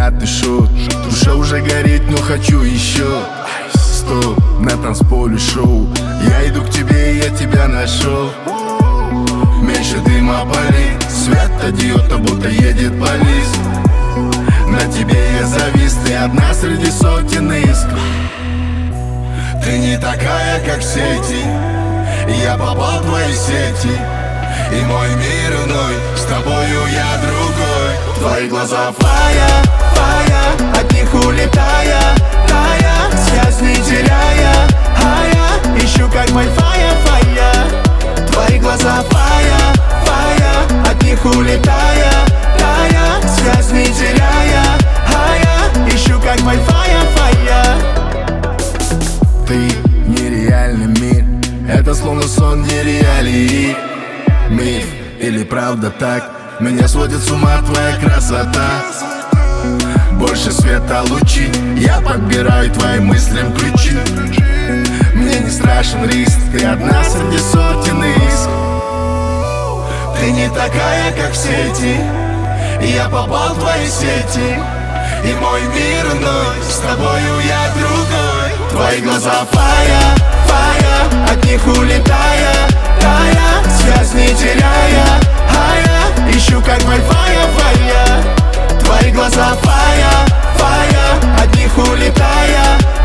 меня ты шут. Душа уже горит, но хочу еще. Стоп, на танцполе шоу. Я иду к тебе, и я тебя нашел. Меньше дыма пали, свет одиота, будто едет полис. На тебе я завис, ты одна среди сотен искр. Ты не такая, как все эти. Я попал в твои сети, и мой мир иной, с тобою я другой. Твои глаза фая, фая, от них улетая, тая, связь не теряя, а я ищу как Wi-Fi, фая. Твои глаза фая, фая, от них улетая, тая, связь не теряя, а я ищу как Wi-Fi, фая. Ты нереальный мир, это словно сон, не реалии. Миф или правда так, меня сводит с ума твоя красота. Больше света лучи, я подбираю твоим мыслям ключи. Мне не страшен риск, ты одна среди сотен искр. Ты не такая, как все эти. Я попал в твои сети, и мой мир иной, с тобою я другой. Твои глаза фая, фая, от них улетая, тая, связь не теряя, а я ищу как Wi-Fi, фая. Твои глаза фая, фая, от них улетая,